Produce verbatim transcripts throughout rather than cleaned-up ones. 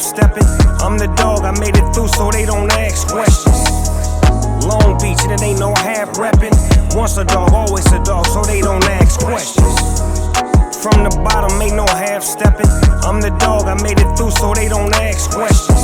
stepping. I'm the dog, I made it through so they don't ask questions. Long Beach and it ain't no half reppin'. Once a dog, always a dog, so they don't ask questions. From the bottom, ain't no half stepping. I'm the dog, I made it through so they don't ask questions.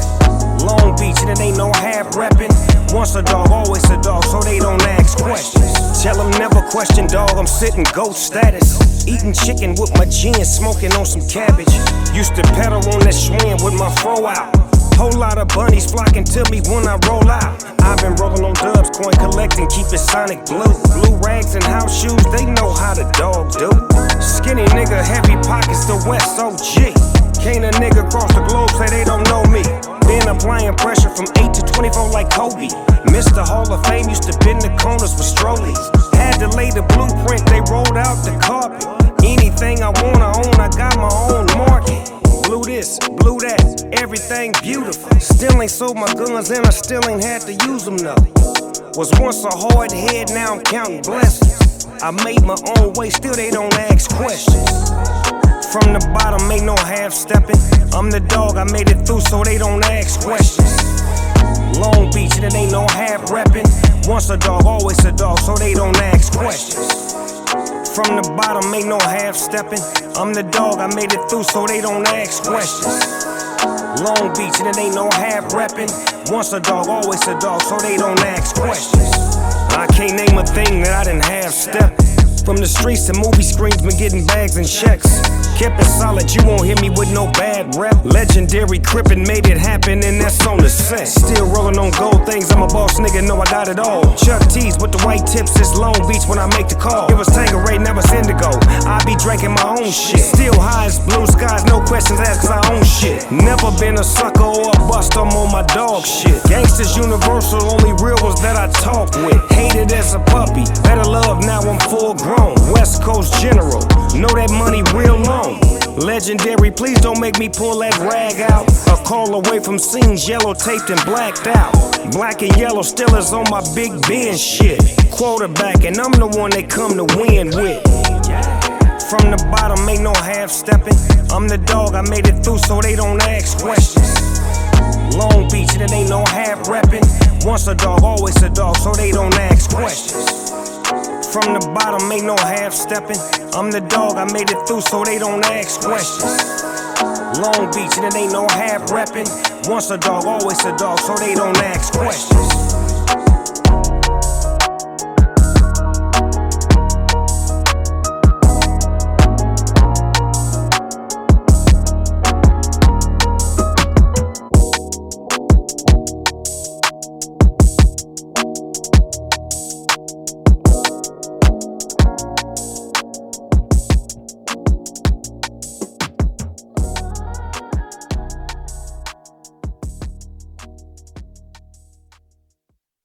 Long Beach and it ain't no half reppin'. Once a dog, always a dog, so they don't ask questions. Tell them never question, dog, I'm sitting goat status. Eating chicken with my jeans, smoking on some cabbage. Used to pedal on that swing with my fro out. Whole lot of bunnies flocking to me when I roll out. I've been rolling on dubs, coin collecting, keep it sonic blue. Blue rags and house shoes, they know how the dog do. Skinny nigga, heavy pockets, the West O G. Can't a nigga cross the globe say they don't know me. Been applying pressure from eight to twenty-four like Kobe. Mister Hall of Fame used to bend the corners with strollies. Had to lay the blueprint, they rolled out the carpet. Anything I wanna own, I got my own market. Blew this, blew that, everything beautiful. Still ain't sold my guns and I still ain't had to use them though. Was once a hard head, now I'm counting blessings. I made my own way, still they don't ask questions. From the bottom, ain't no half stepping. I'm the dog, I made it through so they don't ask questions. Long Beach and it ain't no half reppin'. Once a dog, always a dog, so they don't ask questions. From the bottom, ain't no half stepping. I'm the dog, I made it through so they don't ask questions. Long Beach and it ain't no half reppin'. Once a dog, always a dog, so they don't ask questions. I can't name a thing that I didn't have steppin'. From the streets to movie screens, been getting bags and checks. Kept it solid, you won't hear me with no bad rep. Legendary Crippin' made it happen, and that's on the set. Still rolling on gold things, I'm a boss nigga, know I got it all. Chuck T's with the white tips, it's Long Beach when I make the call. It was Tanqueray, never Indigo. I be drinking my own shit. Still high as blue skies, no questions asked, cause I own shit. Never been a sucker or a bust, I'm on my dog shit. Gangsters universal, only real ones that I talk with. Hated as a puppy, better love, now I'm full grown. West Coast General, know that money real long. Legendary, please don't make me pull that rag out. A call away from scenes, yellow taped and blacked out. Black and yellow still is on my Big Ben shit. Quarterback, and I'm the one they come to win with. From the bottom, ain't no half stepping. I'm the dog, I made it through so they don't ask questions. Long Beach and it ain't no half reppin'. Once a dog, always a dog, so they don't ask questions. From the bottom, ain't no half stepping. I'm the dog, I made it through so they don't ask questions. Long Beach and it ain't no half reppin'. Once a dog, always a dog, so they don't ask questions.